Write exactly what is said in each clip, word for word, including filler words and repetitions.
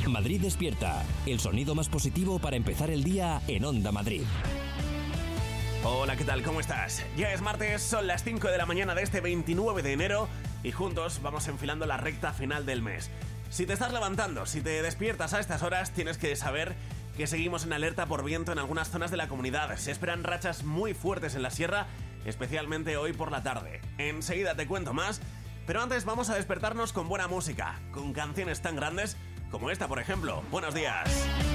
Madrid Despierta, el sonido más positivo para empezar el día en Onda Madrid. Hola, ¿qué tal? ¿Cómo estás? Ya es martes, son las cinco de la mañana de este veintinueve de enero y juntos vamos enfilando la recta final del mes. Si te estás levantando, si te despiertas a estas horas, tienes que saber que seguimos en alerta por viento en algunas zonas de la comunidad. Se esperan rachas muy fuertes en la sierra, especialmente hoy por la tarde. Enseguida te cuento más, pero antes vamos a despertarnos con buena música, con canciones tan grandes como esta, por ejemplo. Buenos días.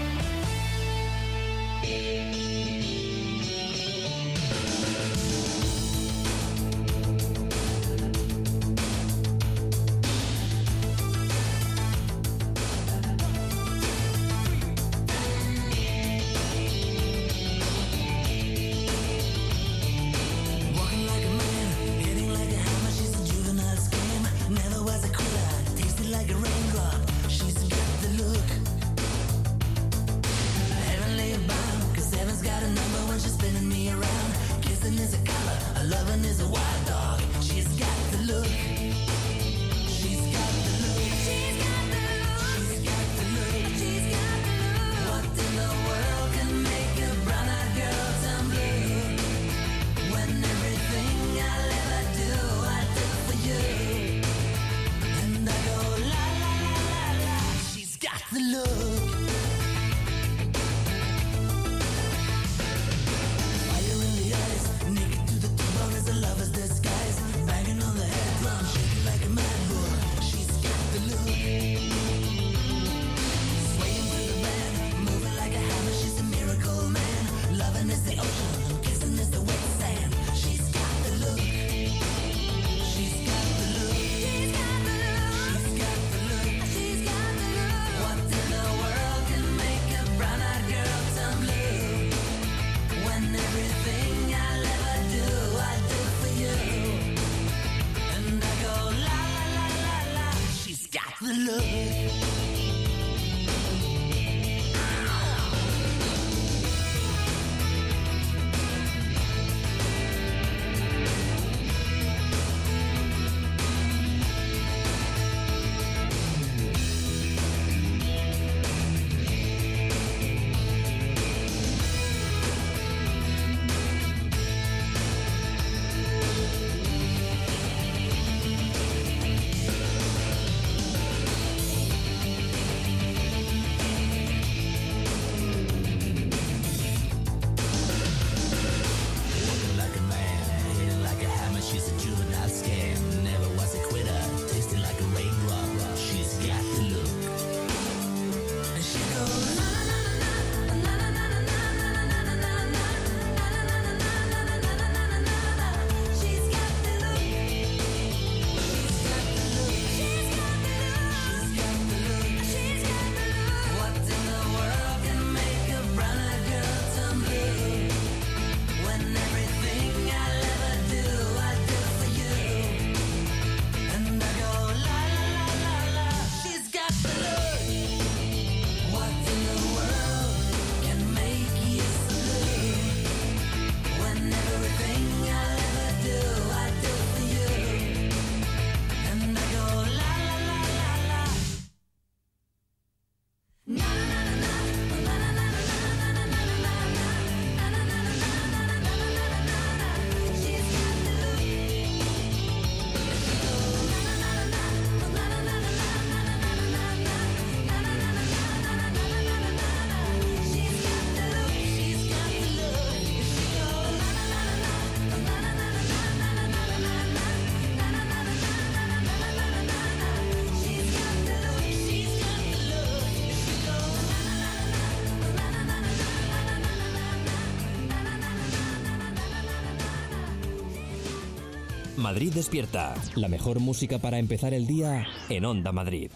Madrid Despierta, la mejor música para empezar el día en Onda Madrid.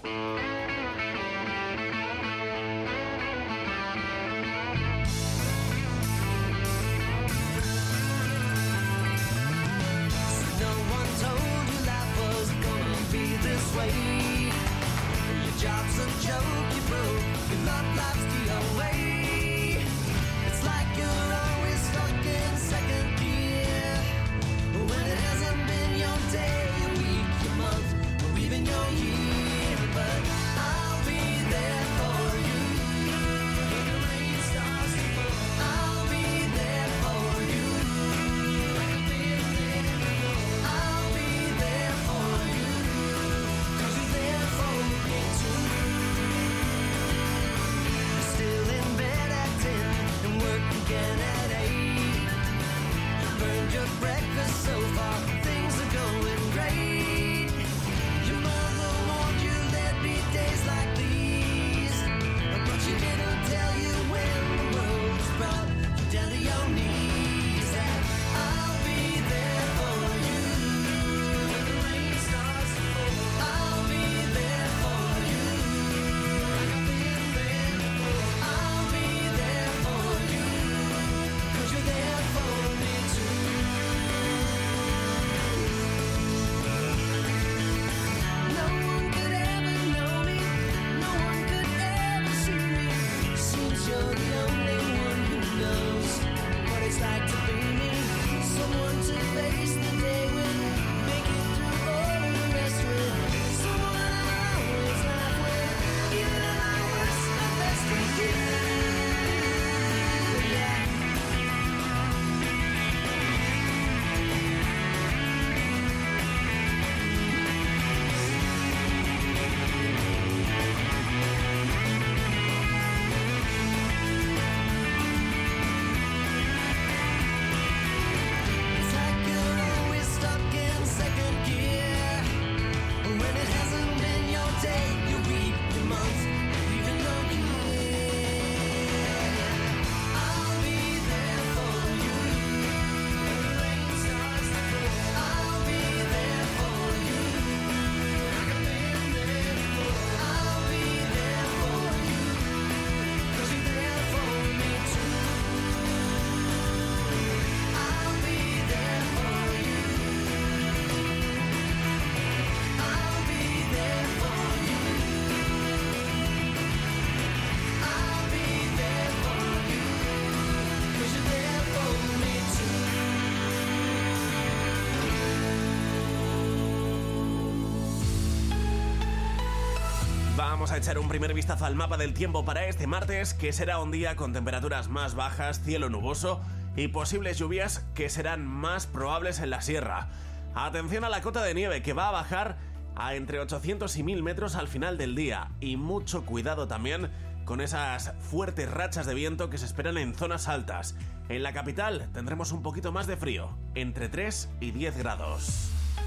Even your year, but I'll be there for vamos a echar un primer vistazo al mapa del tiempo para este martes, que será un día con temperaturas más bajas, cielo nuboso y posibles lluvias que serán más probables en la sierra. Atención a la cota de nieve, que va a bajar a entre ochocientos y mil metros al final del día, y mucho cuidado también con esas fuertes rachas de viento que se esperan en zonas altas. En la capital tendremos un poquito más de frío, entre tres y diez grados.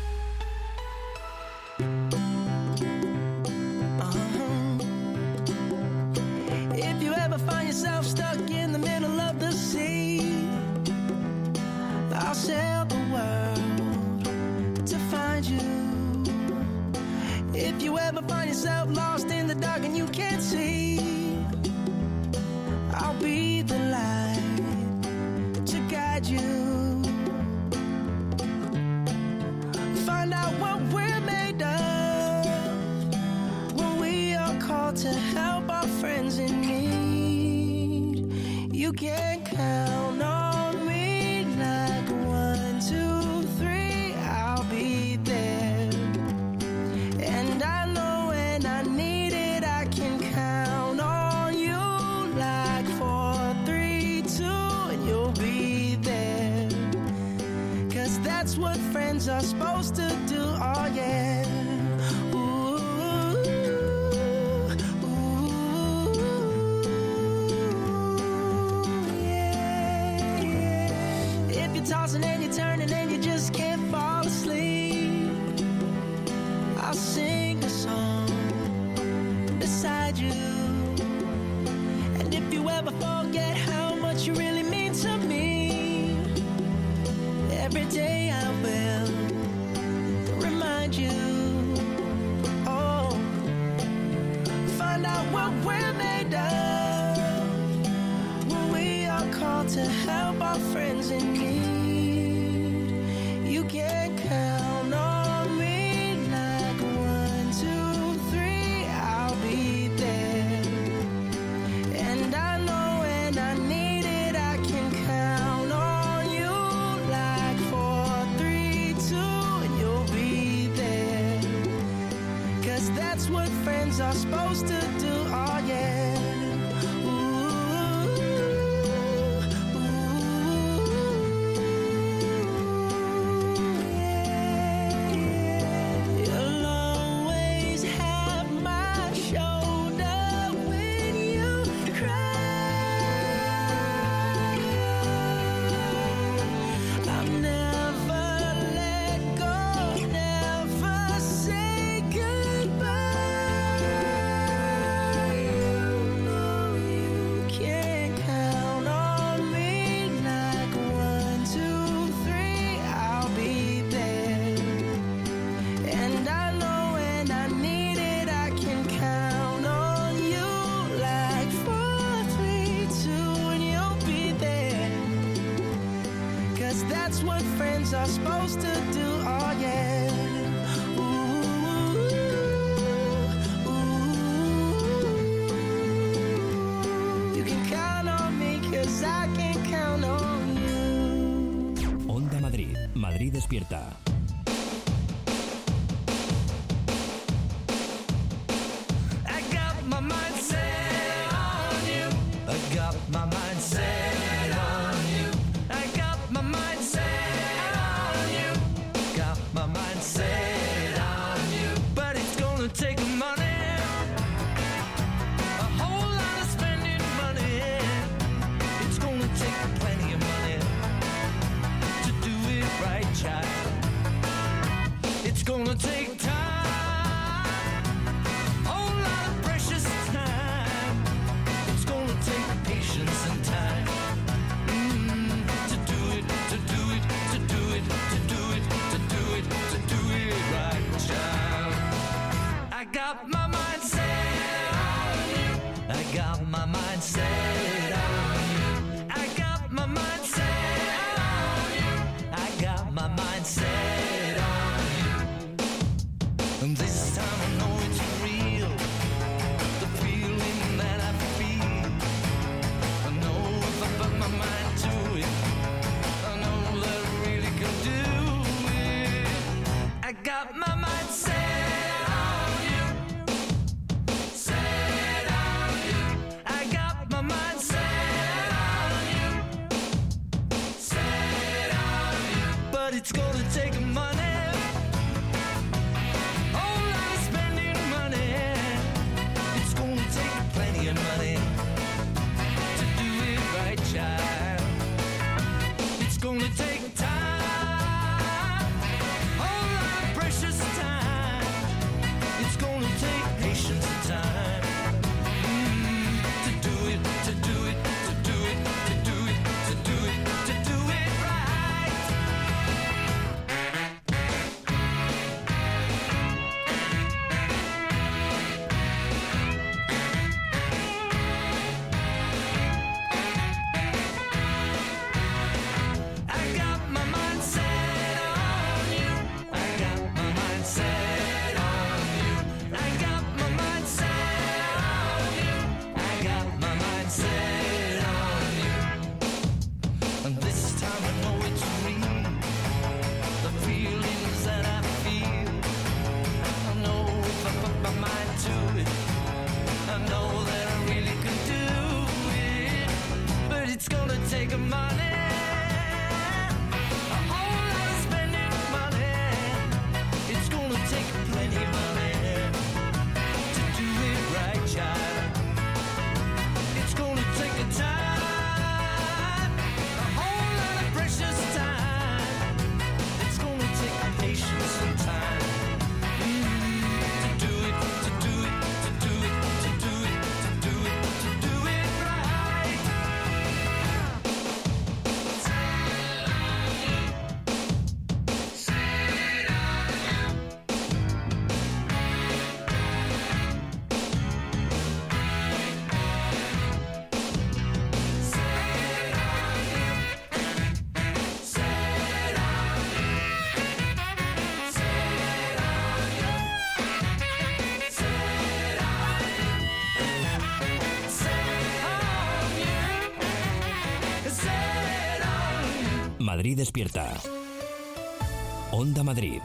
If you ever find yourself stuck in the middle of the sea, I'll sail the world to find you. If you ever find yourself lost in the dark and you can't see, I'll be the light to guide you. Find out what we're made of when we are called to help our friends in need. You can count on me like one, two, three, I'll be there. And I know when I need it, I can count on you like four, three, two, and you'll be there. Cause that's what friends are supposed to do, oh yeah. Tossing and you're turning and you just can't fall asleep, I'll sing a song beside you. And if you ever forget how much you really mean to me, every day I will remind you. Oh, find out what we're made of when we are called to help our friends in need. You can count on me like one, two, three, I'll be there. And I know when I need it, I can count on you like four, three, two, and you'll be there. Cause that's what friends are supposed to do, oh yeah. Are supposed to do, oh yeah. Ooh, ooh. You can count on me, cause I can count on you. Onda Madrid, Madrid despierta. I got my mind set on you. I got my mind set on you. I got my mind set. My mind set on you, but it's gonna take money, a whole lot of spending money. It's gonna take plenty of money to do it right, child. It's gonna take time, a whole lot of precious time. It's gonna take patience and time mm, to do it, to do it, to do it, to do it, to do it, to do it right, child. I got my mind set on you. I got my mind set on you. I got my mind set on you. I got my mind set on you. And this time I know it's real, the feeling that I feel. I know if I put my mind to it, I know that I really can do it. I got my mind set on you. it's gonna take money. Whole lot of spending money. It's gonna take plenty of money to do it right, child. It's gonna take time, whole lot of precious time. It's gonna take patience and time mm, to do it, to do it, to do it, to do it, to do it, to do it right. I got my mind set on you. I got my mind set on you. I got my mind set on you. I got my mind set on you. And this time I know it's real. The feelings that I feel. I know if I put my mind to it, I know that I really can do it. But it's gonna take a money. A whole lot of spending money. It's gonna take plenty of money to do it right, child. It's gonna take a time, a whole lot of precious time. It's gonna take patience and time mm, to do it, to do it, to do it, to do it, to do it, to do it right. Madrid despierta. Onda Madrid.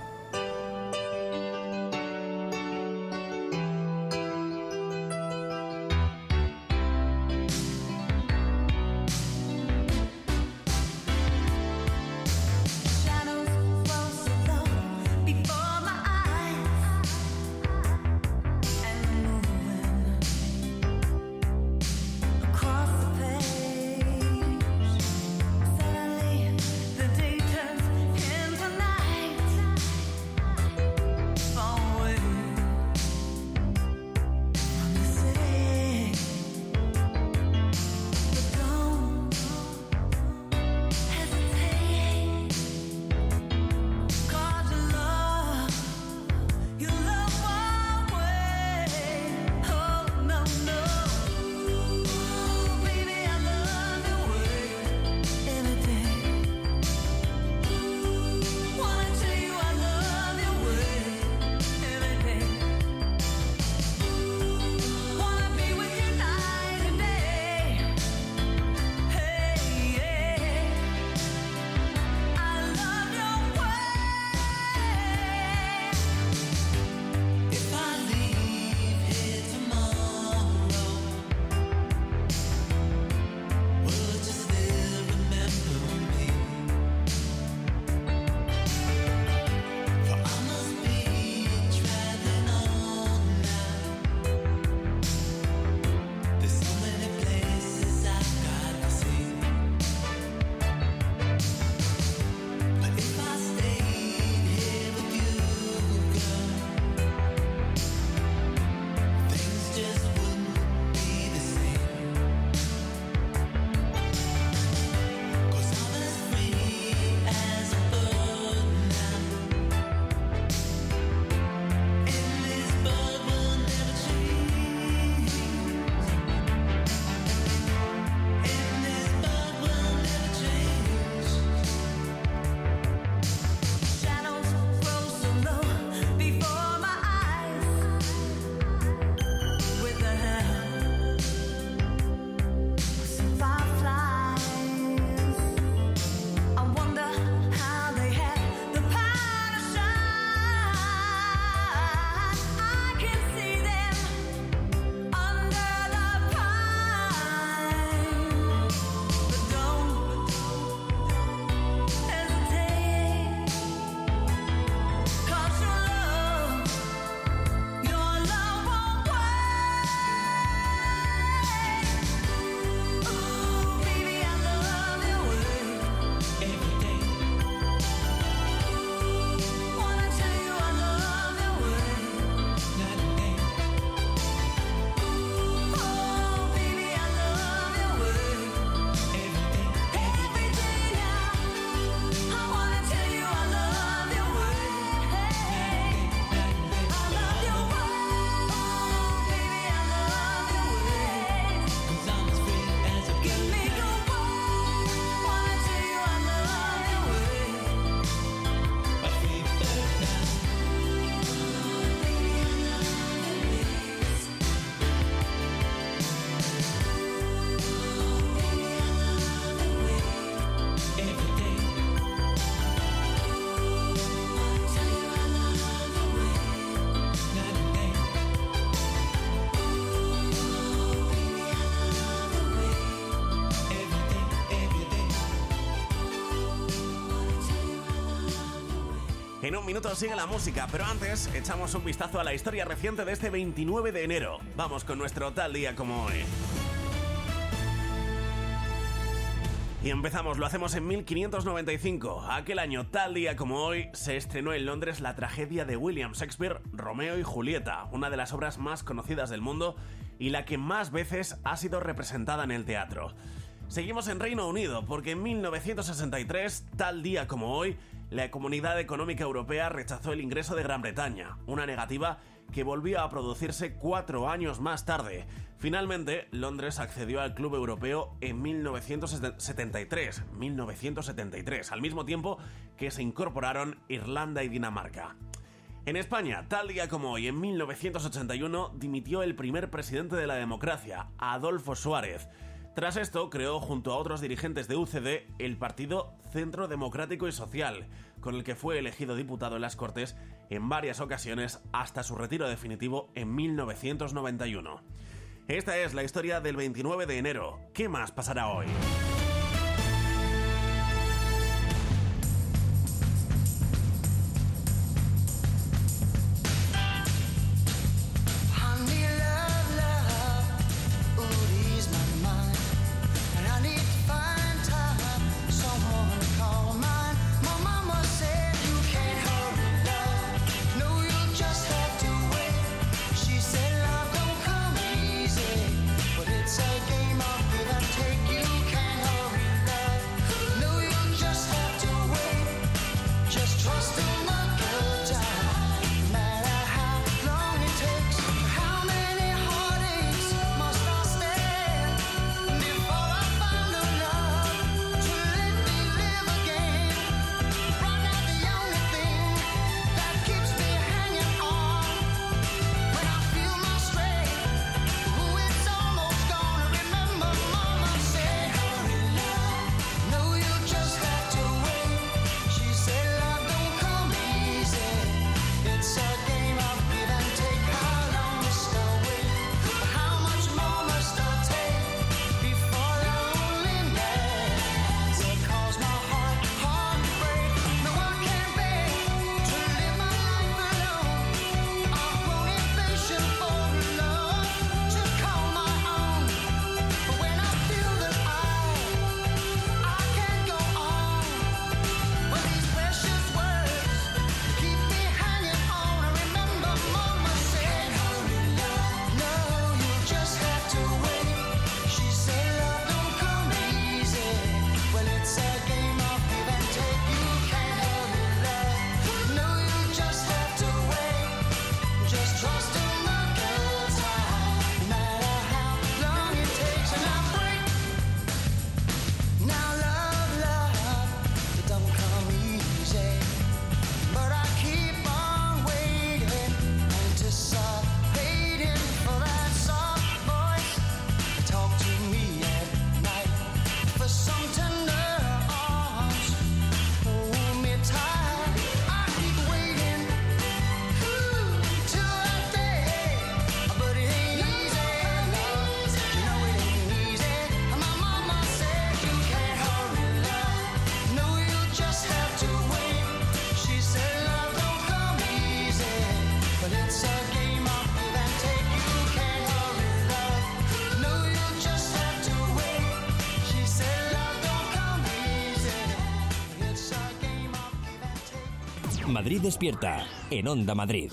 Suddenly, the day turns into night. En un minuto sigue la música, pero antes echamos un vistazo a la historia reciente de este veintinueve de enero. Vamos con nuestro tal día como hoy. Y empezamos, lo hacemos en mil quinientos noventa y cinco. Aquel año, tal día como hoy, se estrenó en Londres la tragedia de William Shakespeare, Romeo y Julieta, una de las obras más conocidas del mundo y la que más veces ha sido representada en el teatro. Seguimos en Reino Unido, porque en mil novecientos sesenta y tres, tal día como hoy, la Comunidad Económica Europea rechazó el ingreso de Gran Bretaña, una negativa que volvió a producirse cuatro años más tarde. Finalmente, Londres accedió al Club Europeo en mil novecientos setenta y tres, mil novecientos setenta y tres, al mismo tiempo que se incorporaron Irlanda y Dinamarca. En España, tal día como hoy, en mil novecientos ochenta y uno, dimitió el primer presidente de la democracia, Adolfo Suárez. Tras esto, creó junto a otros dirigentes de U C D el Partido Centro Democrático y Social, con el que fue elegido diputado en las Cortes en varias ocasiones hasta su retiro definitivo en mil novecientos noventa y uno. Esta es la historia del veintinueve de enero. ¿Qué más pasará hoy? Madrid despierta, en Onda Madrid.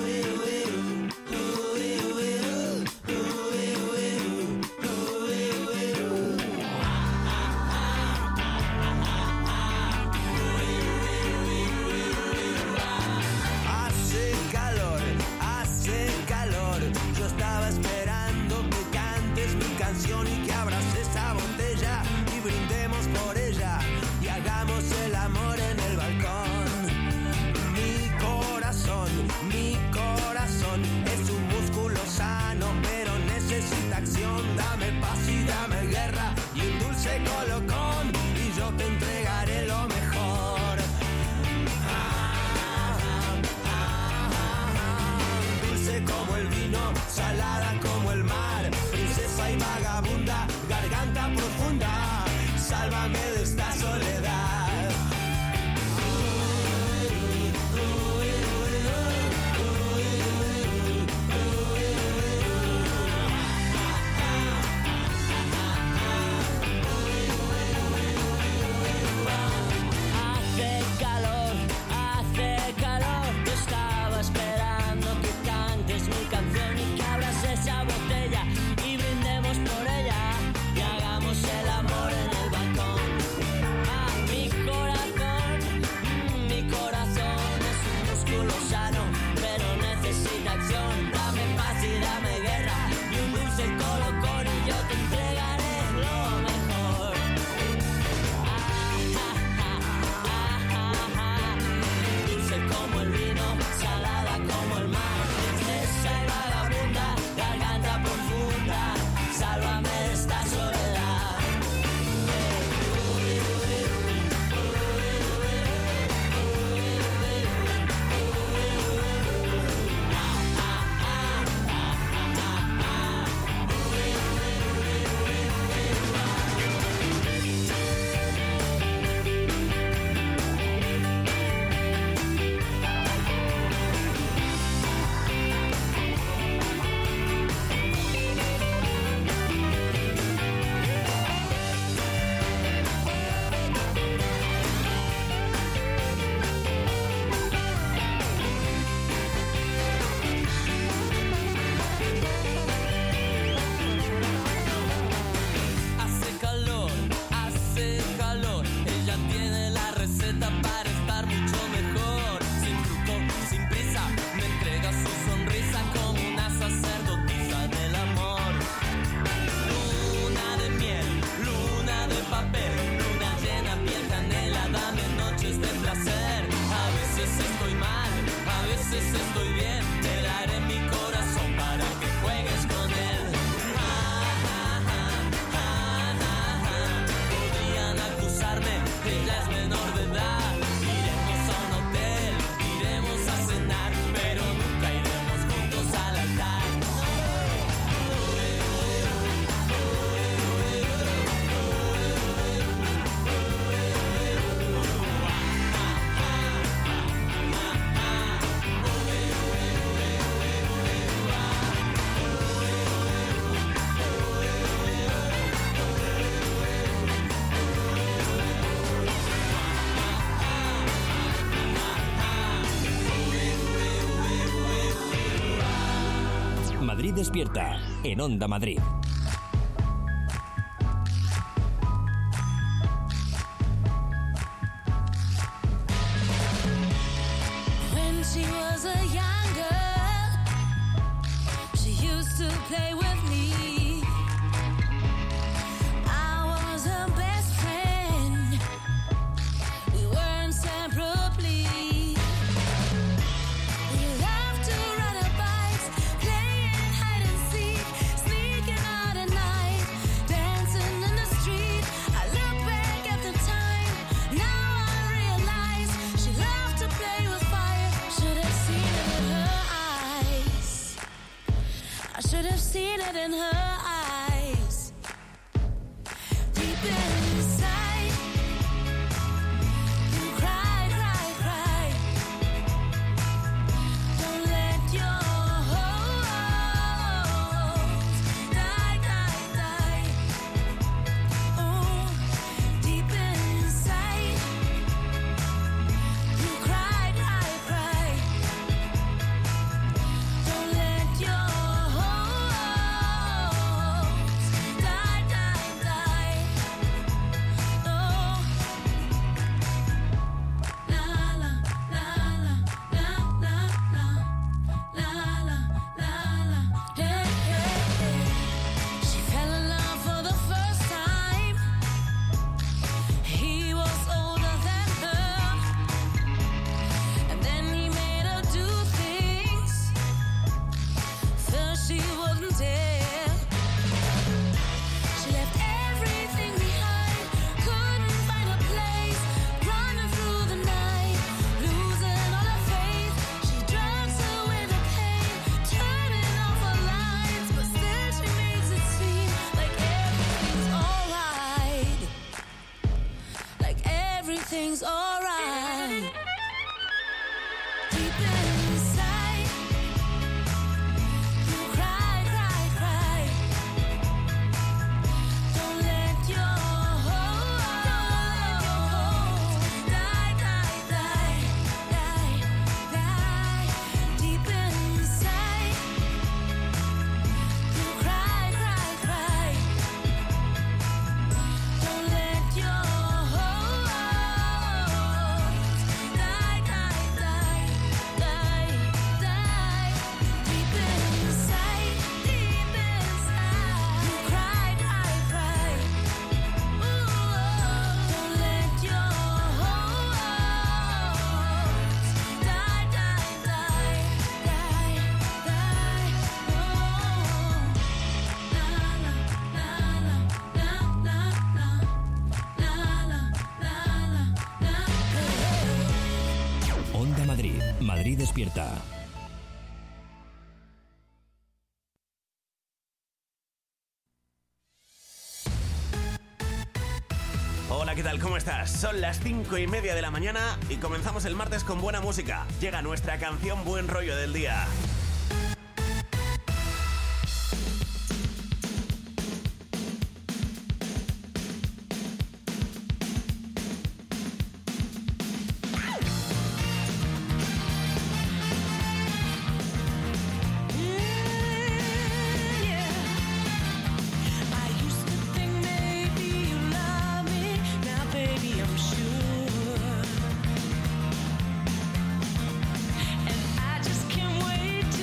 Hace calor, hace calor. Yo estaba esperando que cantes mi canción y que abras esa botella y brindemos por ella y hagamos el amor en el balcón. Mi corazón es un músculo sano, pero necesita acción. Dame paz y dame guerra y un dulce colocón, y yo te entregaré lo mejor. Ah, ah, ah, ah. Dulce como el vino, salada como el mar, princesa y vagabunda, garganta profunda, sálvame de esta soledad. Uh, uh, dosis de placer. A veces estoy mal, a veces estoy bien. Te daré mi corazón para que juegues con él. Ah, ah, ah, ah, ah, ah. Podrían acusarme de ya es menor de edad. Iremos a un hotel, iremos a cenar, pero nunca iremos juntos al altar. Madrid despierta en Onda Madrid. When she was a young girl, she used to play with me. I was her best friend. We were inseparably. We loved to ride our bikes, playing hide and seek, sneaking out at night, dancing in the street. I look back at the time, now I realize she loved to play with fire. Should have seen it in her eyes. I should have seen it in her eyes. Deep inside, you cry, cry, cry. Don't let your hopes die, die, die. Oh, deep inside, you cry, cry, cry. Don't let your hopes die, die, die. Oh, la la la la la la la la la la. Hey, hey, hey. She fell in love for the first time. He was older than her, and then he made her do things first she wouldn't dare. She left everything behind, couldn't find a place, running through the night, losing all her faith. She drugs away the pain, turning off her lights, but still she makes it seem like everything's alright, like everything's alright. Deep inside, you cry, cry, cry. Don't let your hopes die, die, die, die, die. Deep inside, you cry, cry, cry. Don't let your hopes die, die, die, die, die. Deep inside, deep inside, you cry, cry, cry. Ooh, don't let your hopes die, die, die, die, die. Oh, la la la la la la la la la. Onda Madrid. Madrid despierta. Hola, ¿qué tal? ¿Cómo estás? Son las cinco y media de la mañana y comenzamos el martes con buena música. Llega nuestra canción Buen Rollo del día. I used to think maybe you love me, now baby I'm sure, and I just can't wait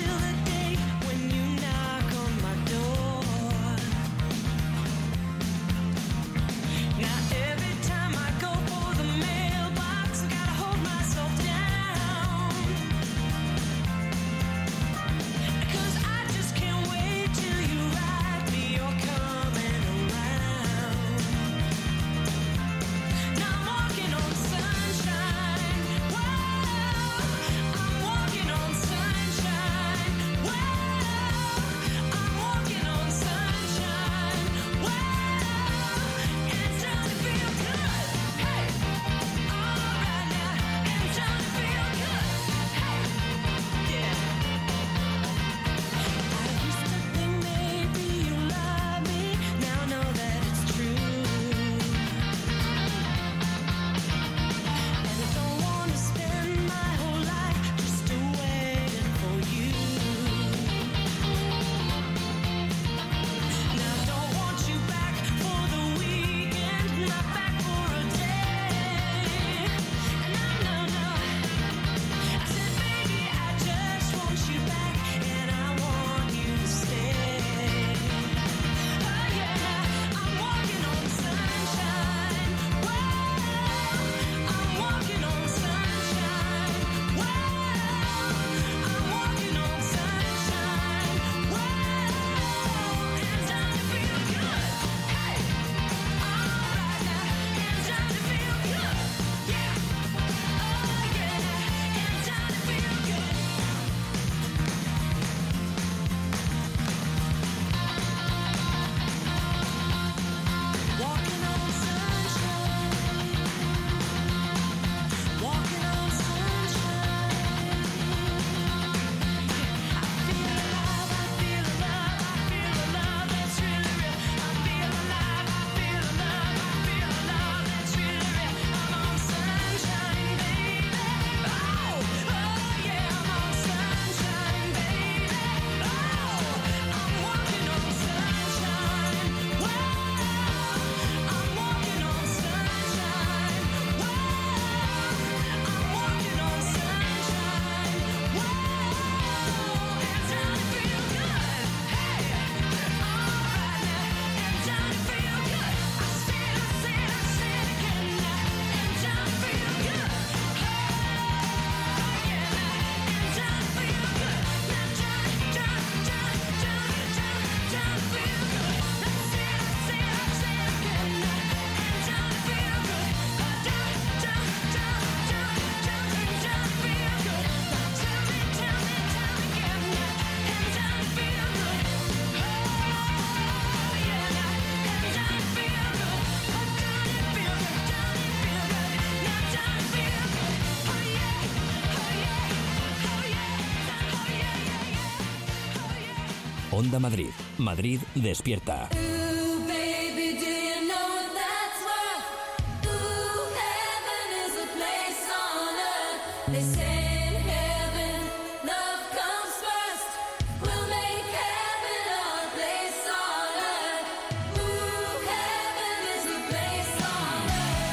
Onda Madrid. Madrid despierta. Ooh, baby, do you know what that's worth? Ooh, heaven is a place on earth. They say in heaven, love comes first. We'll make heaven our place on earth. Ooh, heaven is a place on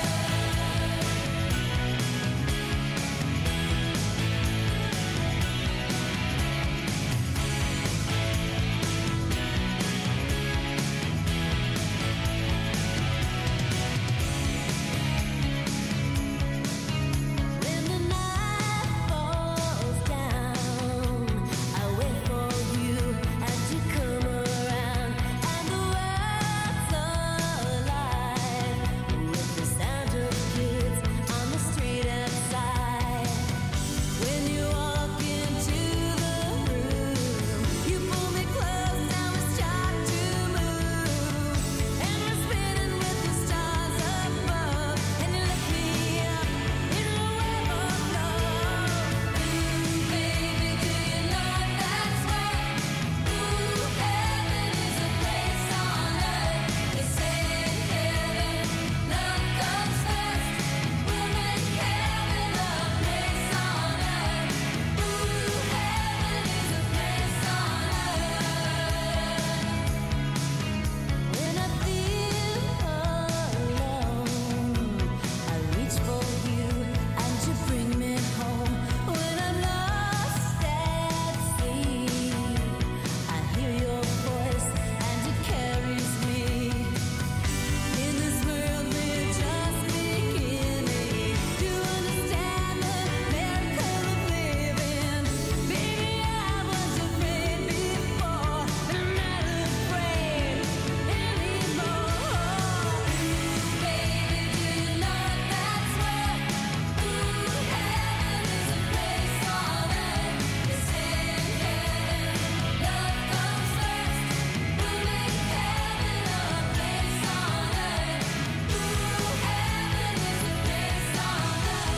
When the night falls down, I wait for you and you come around, and the world's alive with the sound of kids on the street outside. When you walk into the room, you pull me close and we start to move, and we're spinning with the stars above, and you lift me up in a web of love. Ooh, baby, do you know what that's worth? Ooh, heaven is a place on earth. They say in heaven, love comes first. We'll make heaven a place on earth. Ooh, heaven is a place on earth. When I feel alone, I reach for you and you bring me home. When I'm lost at sea, I hear your voice and it carries me. In this world we're just beginning to understand the miracle of living. Baby, I was afraid before, but I'm not afraid anymore. Baby, do you know what that's worth? Ooh, heaven is a place on earth. They say in heaven, love comes first. We'll make heaven a place on earth. Ooh, heaven is a place on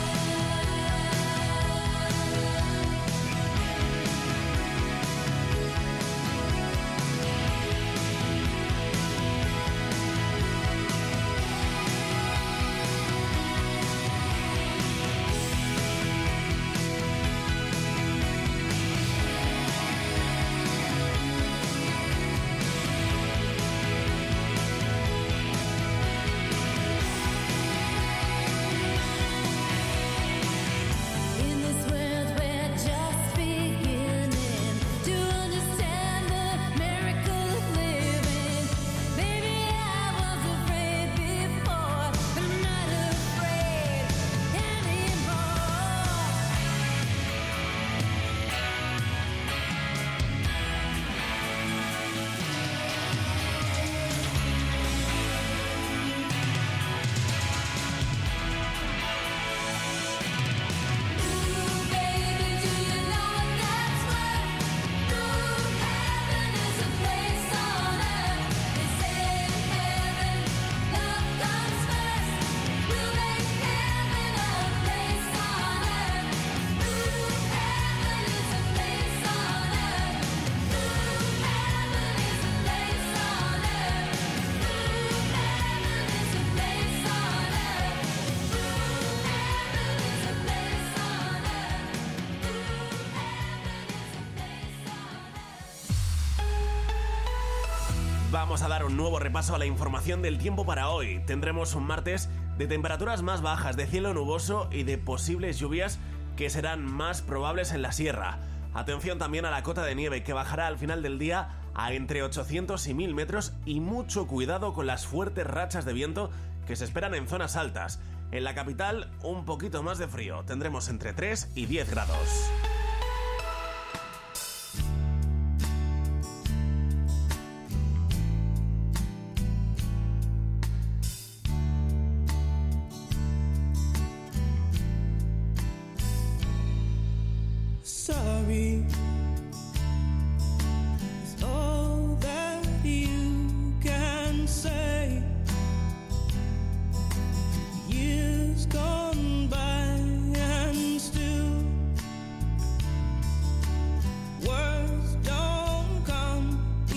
In this world we're just beginning to understand the miracle of living. Baby, I was afraid before, but I'm not afraid anymore. Ooh, baby, do you know what that's worth? Ooh, heaven is a place on earth. They say in heaven, love comes first. We'll make heaven a place on earth. Ooh, heaven is a place on earth. Ooh, heaven is a place on earth. Ooh, heaven is a place on earth. Ooh, heaven is a place on earth. Vamos a dar un nuevo repaso a la información del tiempo para hoy. Tendremos un martes de temperaturas más bajas, de cielo nuboso y de posibles lluvias que serán más probables en la sierra. Atención también a la cota de nieve, que bajará al final del día a entre ochocientos y mil metros, y mucho cuidado con las fuertes rachas de viento que se esperan en zonas altas. En la capital, un poquito más de frío. Tendremos entre tres y diez grados. Sorry is all that you can say. Years gone by and still words don't come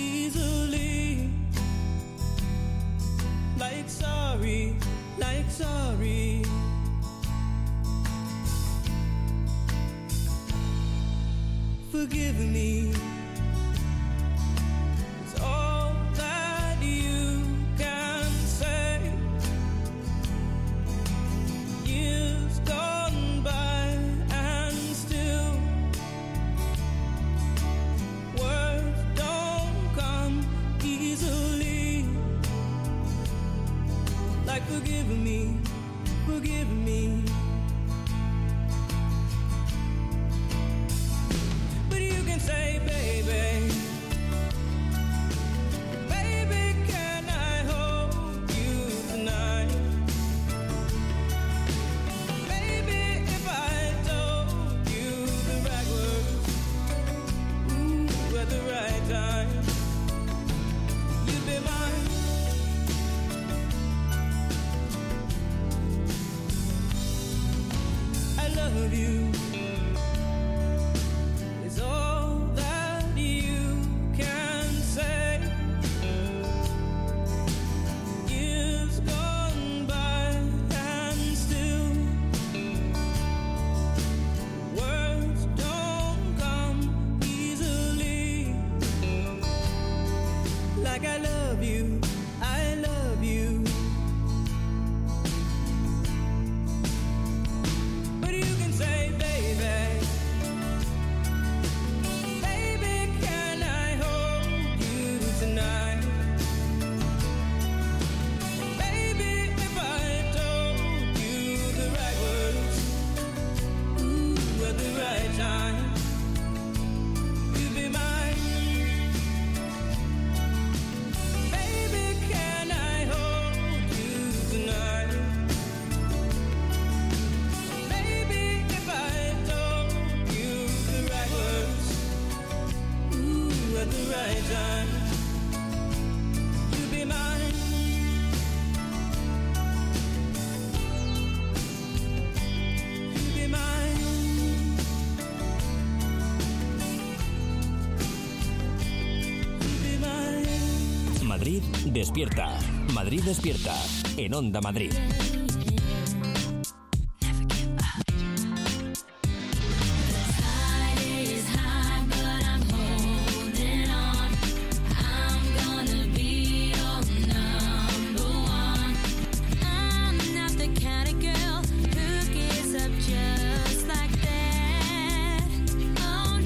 like sorry, like sorry. Forgive me. It's all that you can say. Years gone by and still words don't come easily. Like forgive me, forgive me. But you can say, baby, baby, can I hold you tonight? Baby, if I told you the right words, ooh, at the right time, you'd be mine. I love you. It's all that you can say. Years gone by and still words don't come easily. Like I love you, I love you. But you can say, baby, baby, can I hold you tonight? Baby, if I told you the right words, ooh, at the right time, you'd be mine. Baby, can I hold you tonight? Baby, if I told you the right words, ooh, at the right time, you'd be mine. You'd be mine. You'd be mine. Madrid despierta. Madrid despierta. En Onda Madrid. Tide is high, but I'm holding on. I'm gonna be your number one. I'm not the kind of girl who gives up just like that. Oh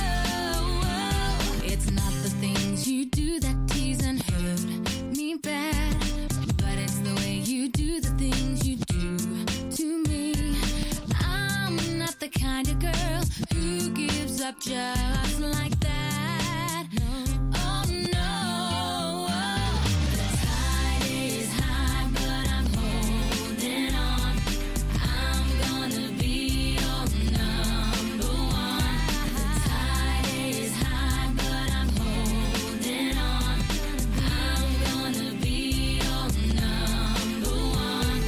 no, it's not the things you do that tease and hurt me bad, but it's the way you do the things you do to me. I'm not the kind of girl who gives up just like that. Oh no, the tide is high, but I'm holding on. I'm gonna be your number one. The tide is high, but I'm holding on. I'm gonna be your number one.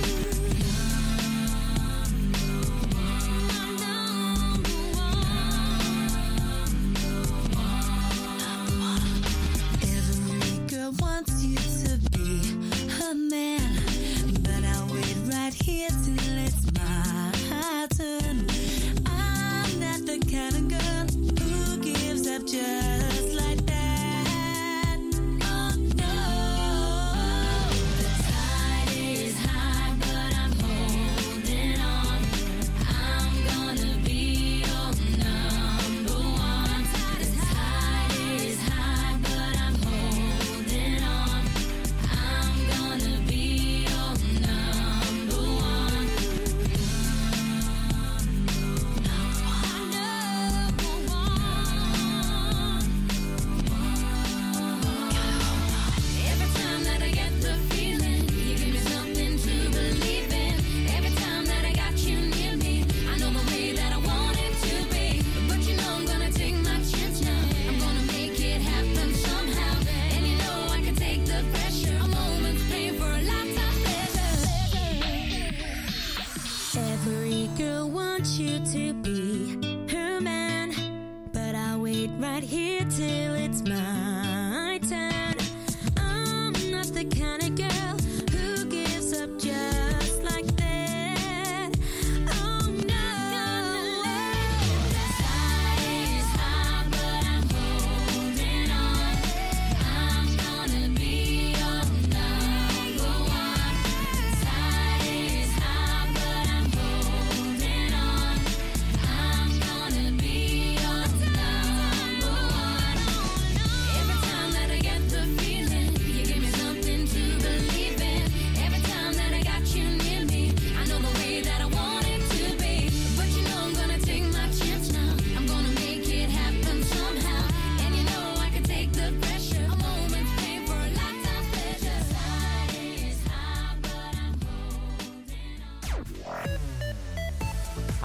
Number one.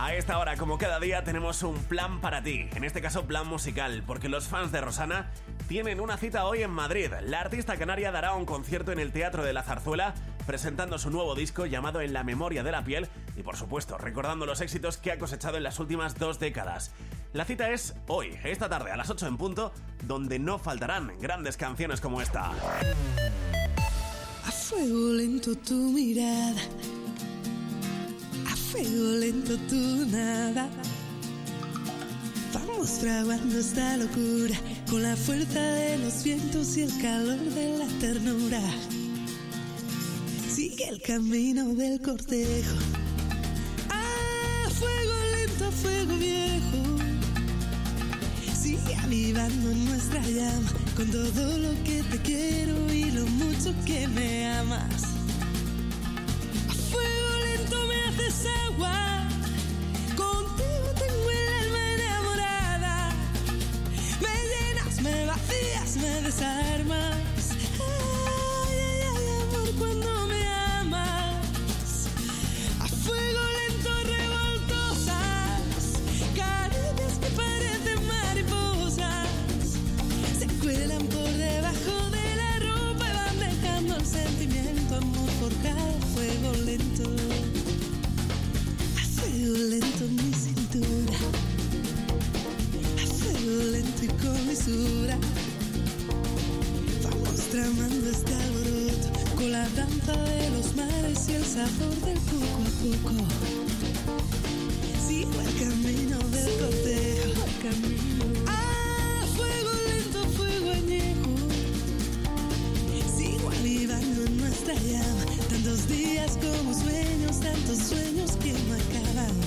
A esta hora, como cada día, tenemos un plan para ti. En este caso, plan musical, porque los fans de Rosana tienen una cita hoy en Madrid. La artista canaria dará un concierto en el Teatro de la Zarzuela, presentando su nuevo disco llamado En la memoria de la piel y, por supuesto, recordando los éxitos que ha cosechado en las últimas dos décadas. La cita es hoy, esta tarde, a las ocho en punto, donde no faltarán grandes canciones como esta. A fuego lento tu mirada, a fuego lento tu nada. Vamos fraguando esta locura con la fuerza de los vientos y el calor de la ternura. Sigue el camino del cortejo, a fuego lento, a fuego viejo. Sigue avivando nuestra llama con todo lo que te quiero y lo mucho que me amas. A fuego lento me haces agua, contigo tengo el alma enamorada. Me llenas, me vacías, me desarmas. Ay, ay, ay, amor, cuando me amas. A fuego lento revoltosas, caricias que parecen mariposas. Se cuelan por debajo de la ropa y van dejando el sentimiento, amor forjado a fuego lento. A fuego lento mi cintura, a fuego lento y con lisura. Vamos tramando este alboroto con la danza de los mares y el sabor del poco a poco. Sigo el camino del cortejo, camino. A fuego lento, fuego añejo. Sigo avivando en nuestra llama, tantos días como sueños, tantos sueños que no acaban.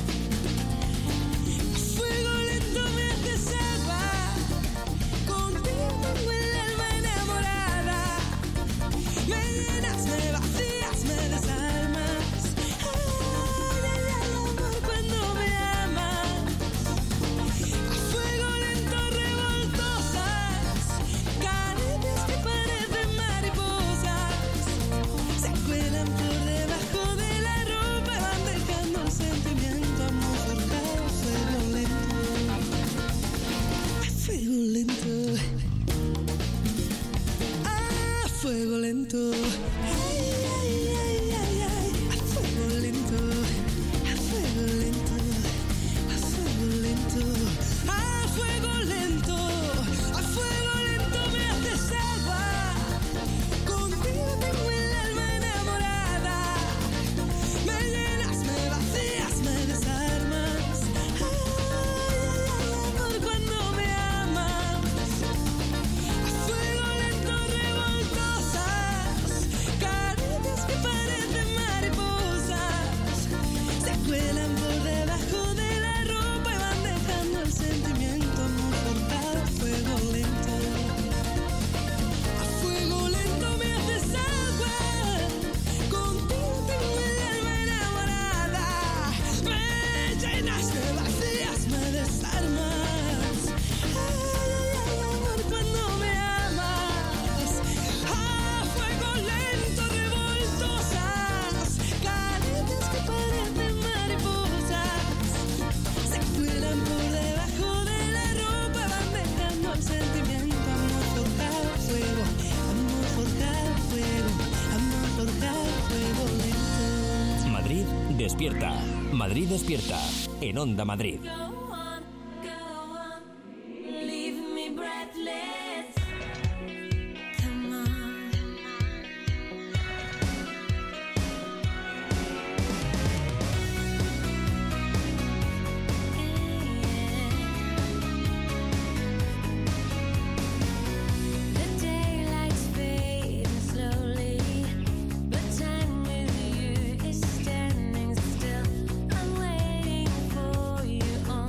A fuego lento me haces agua, contigo tengo el alma enamorada. Me llenas, me vacías, me desarmas. Ay, ay, ay, amor, cuando me amas. A fuego lento revoltosas, caricias que parecen mariposas. Se cuelan por debajo de la ropa y van dejando el sentimiento, amor forjado a fuego lento. A fuego lento, a fuego lento. Ay, ay, ay, ay, ay. A fuego lento, a fuego lento, a fuego lento, a fuego lento, a fuego lento me haces agua. Contigo tengo el alma enamorada. Me llenas, me vacías, me desarmas. Ay, ay, ay, amor, cuando me amas. A fuego lento revoltosas, caricias que parecen mariposas. Se cuelan por debajo de la ropa y van dejando el sentimiento, amor forjado a fuego lento. A fuego lento me haces agua, contigo tengo el alma enamorada. Me llenas, me vacías, me desarmas. Ay, ay, ay, amor, cuando me amas. A fuego lento revoltosas, caricias que parecen mariposas. Se cuelan por debajo de la ropa, van dejando el sentimiento, amor forjado a fuego, amor forjado a fuego, amor forjado a fuego lento. Madrid despierta. Madrid despierta. En Onda Madrid. Go on, go on, leave me breathless. Come on. The daylight's fading slowly, but time with you is standing still. I'm waiting for you on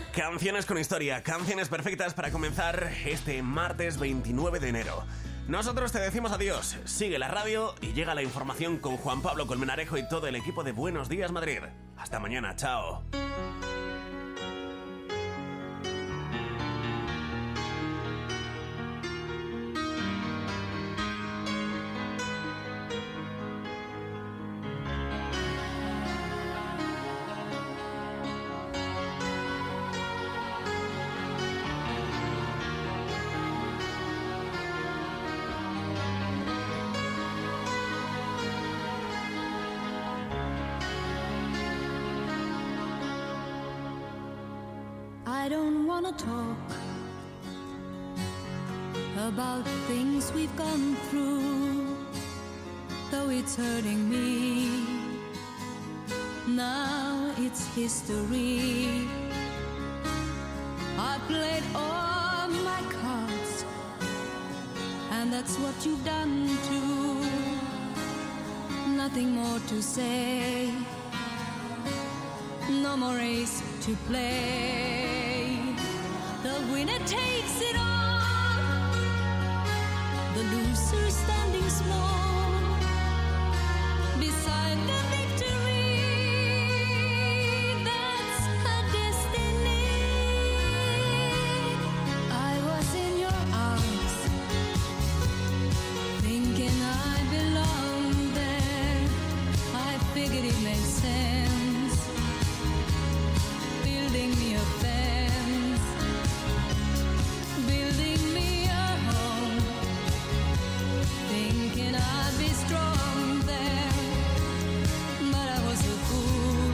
Canciones con historia, canciones perfectas para comenzar este martes veintinueve de enero. Nosotros te decimos adiós, sigue la radio y llega la información con Juan Pablo Colmenarejo y todo el equipo de Buenos Días Madrid. Hasta mañana, chao. I don't wanna talk about things we've gone through, though it's hurting me. Now it's history. I played all my cards, and that's what you've done too. Nothing more to say, no more race to play. The winner takes it all, the loser standing small beside the victory. That's her destiny. I was in your arms, thinking I belonged there. I figured it made sense, building me a fence, building me a home, thinking I'd be strong there. But I was a fool,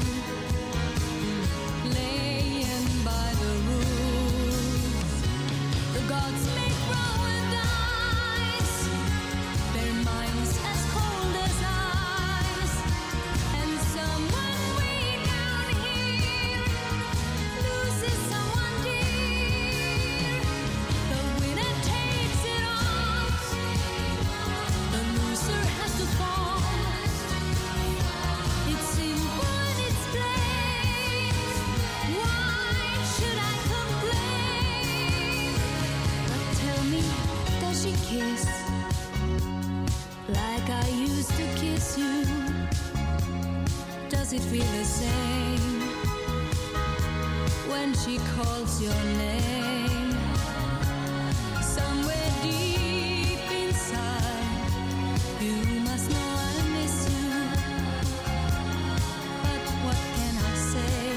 laying by the rules. The gods make roll with dice, their minds as cold as ice, and someone way down here loses someone dear. The winner takes it all, the loser has to fall. It's simple and it's plain. Why should I complain? But tell me, does she kiss like I used to kiss you? Does it feel the same when she calls your name? Somewhere deep inside, you must know I miss you. But what can I say?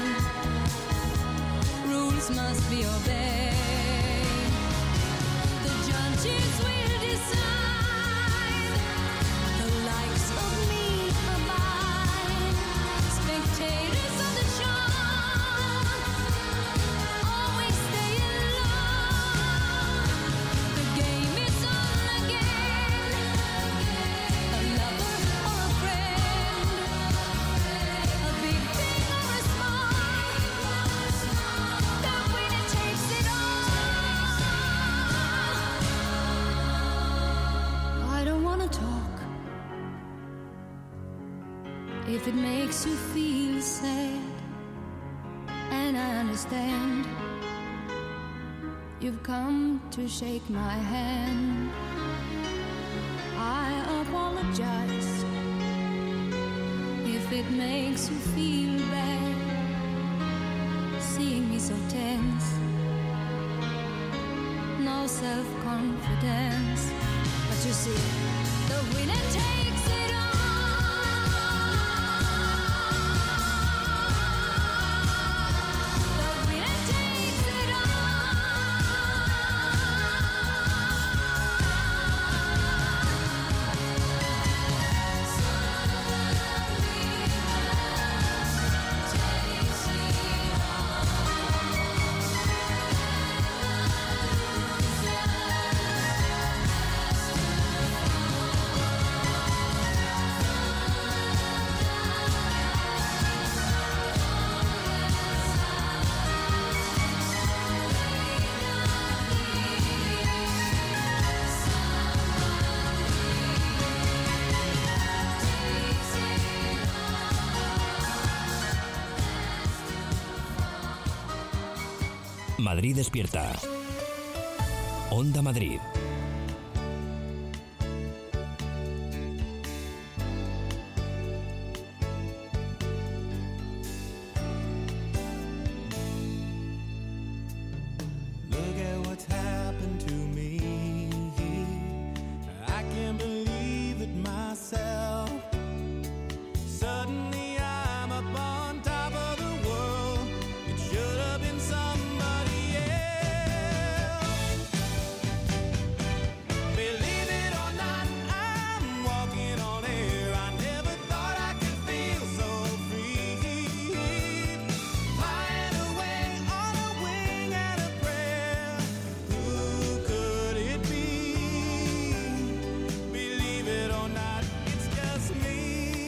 Rules must be obeyed. The judges will decide, the likes of me abide. Spectators of the show always stay alone. The game is on again, a lover or a friend, a big thing or a small, the winner takes it all. I don't wanna talk if it makes you feel sad, and I understand. You've come to shake my hand. I apologize if it makes you feel bad, seeing me so tense, no self-confidence. But you see, the winner takes it all. The winner takes it all. Madrid despierta. Onda Madrid. Look at what's happened to me. I can't believe it myself. Suddenly I'm up on top of the world. It should have been somebody else. Believe it or not, I'm walking on air. I never thought I could feel so free. Flying away on a wing and a prayer. Who could it be? Believe it or not, it's just me.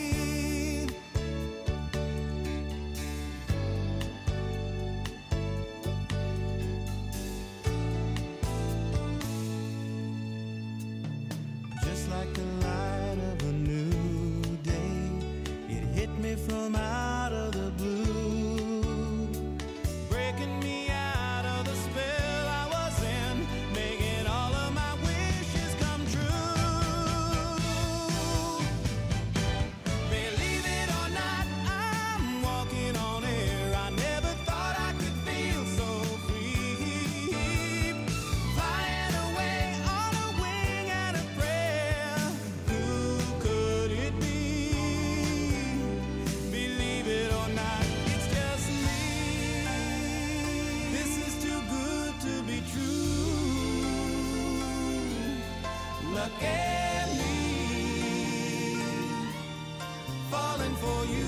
Just like the light of a new day, it hit me from out of the blue, breaking me out of the spell I was in, making all of my wishes come true. Believe it or not, I'm walking on air. I never thought I could feel so free. Flying away on a wing and a prayer. Who could it be? Believe it or not, it's just me. This is too good to be true. Look at me, falling for you.